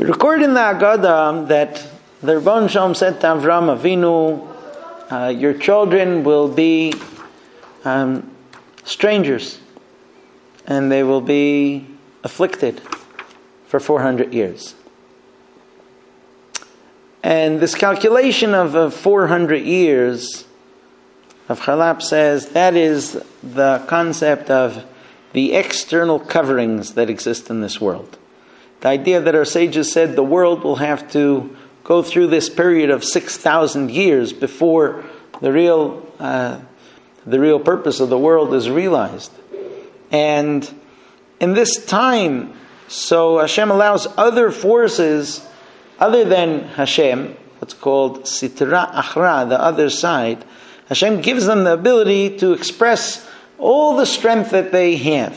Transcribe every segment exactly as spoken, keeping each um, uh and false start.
We record in the Agadah that the Rebbeinu Shalom said to Avram Avinu, uh, your children will be um, strangers, and they will be afflicted for four hundred years. And this calculation of uh, four hundred years, Rav Charlap says, that is the concept of the external coverings that exist in this world. The idea that our sages said the world will have to go through this period of six thousand years before the real uh, the real purpose of the world is realized. And in this time, so Hashem allows other forces other than Hashem, what's called Sitra Achra, the other side. Hashem gives them the ability to express all the strength that they have.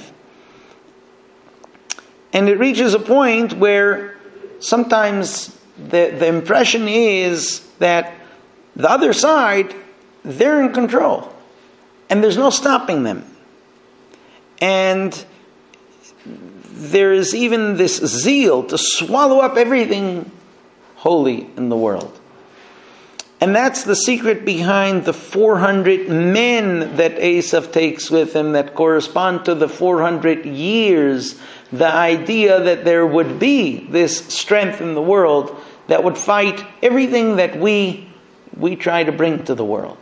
And it reaches a point where sometimes the, the impression is that the other side, they're in control. And there's no stopping them. And there is even this zeal to swallow up everything holy in the world. And that's the secret behind the four hundred men that Esav takes with him that correspond to the four hundred years. The idea that there would be this strength in the world that would fight everything that we, we try to bring to the world.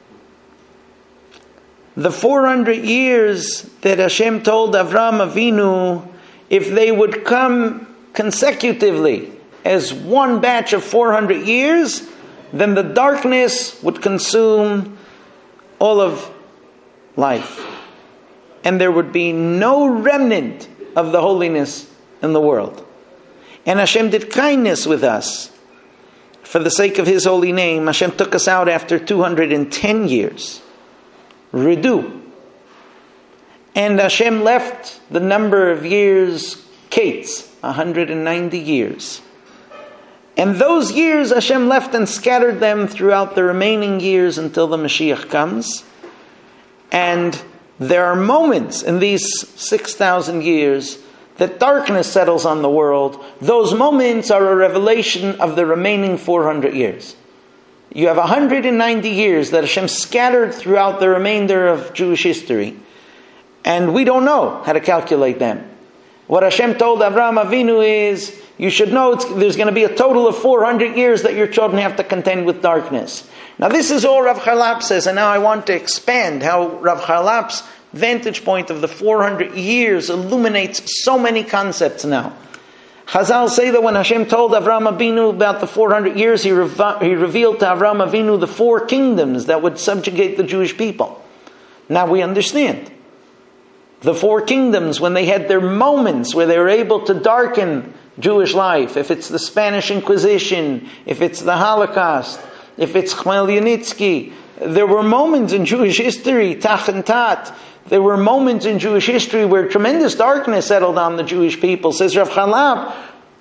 The four hundred years that Hashem told Avram Avinu, if they would come consecutively as one batch of four hundred years, then the darkness would consume all of life. And there would be no remnant of the holiness in the world. And Hashem did kindness with us. For the sake of His holy name, Hashem took us out after two hundred ten years. Ridu. And Hashem left the number of years, Kates, one hundred ninety years. And those years Hashem left and scattered them throughout the remaining years until the Mashiach comes. And there are moments in these six thousand years that darkness settles on the world. Those moments are a revelation of the remaining four hundred years. You have one hundred ninety years that Hashem scattered throughout the remainder of Jewish history. And we don't know how to calculate them. What Hashem told Avraham Avinu is, you should know it's, there's going to be a total of four hundred years that your children have to contend with darkness. Now this is all Rav Charlap says, and now I want to expand how Rav Charlap's vantage point of the four hundred years illuminates so many concepts now. Chazal say that when Hashem told Avraham Avinu about the four hundred years, he, rev- he revealed to Avraham Avinu the four kingdoms that would subjugate the Jewish people. Now we understand. The four kingdoms, when they had their moments where they were able to darken Jewish life, if it's the Spanish Inquisition, if it's the Holocaust, if it's Khmelnytsky, there were moments in Jewish history, Tach and Tat, there were moments in Jewish history where tremendous darkness settled on the Jewish people. Says Rav Charlap,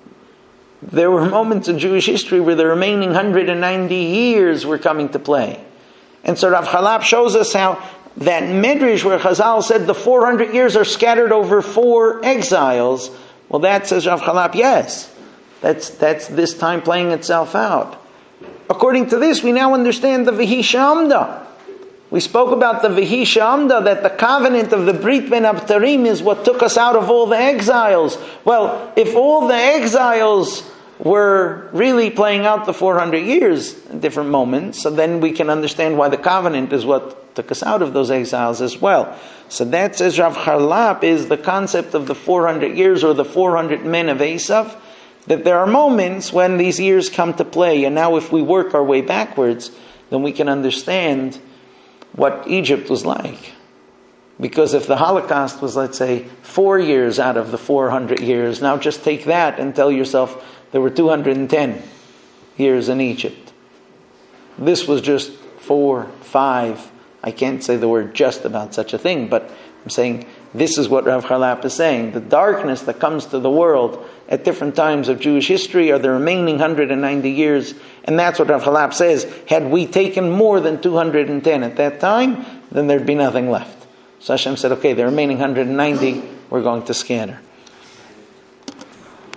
there were moments in Jewish history where the remaining one hundred ninety years were coming to play. And so Rav Charlap shows us how that Medrash where Chazal said the four hundred years are scattered over four exiles, well that says Rav Charlap, yes, that's, that's this time playing itself out. According to this, we now understand the Vihi She'amda. We spoke about the Vihi She'amda, that the covenant of the Brit Ben Abtarim is what took us out of all the exiles. Well, if all the exiles were really playing out the four hundred years in different moments, so then we can understand why the covenant is what took us out of those exiles as well. So that, says Rav Charlap, is the concept of the four hundred years or the four hundred men of Esav, that there are moments when these years come to play. And now if we work our way backwards, then we can understand what Egypt was like. Because if the Holocaust was, let's say, four years out of the four hundred years, now just take that and tell yourself there were two hundred ten years in Egypt. This was just four, five. I can't say the word just about such a thing, but I'm saying this is what Rav Charlap is saying. The darkness that comes to the world at different times of Jewish history are the remaining one hundred ninety years. And that's what Rav Charlap says. Had we taken more than two hundred ten at that time, then there'd be nothing left. So Hashem said, okay, the remaining one hundred ninety we're going to scatter.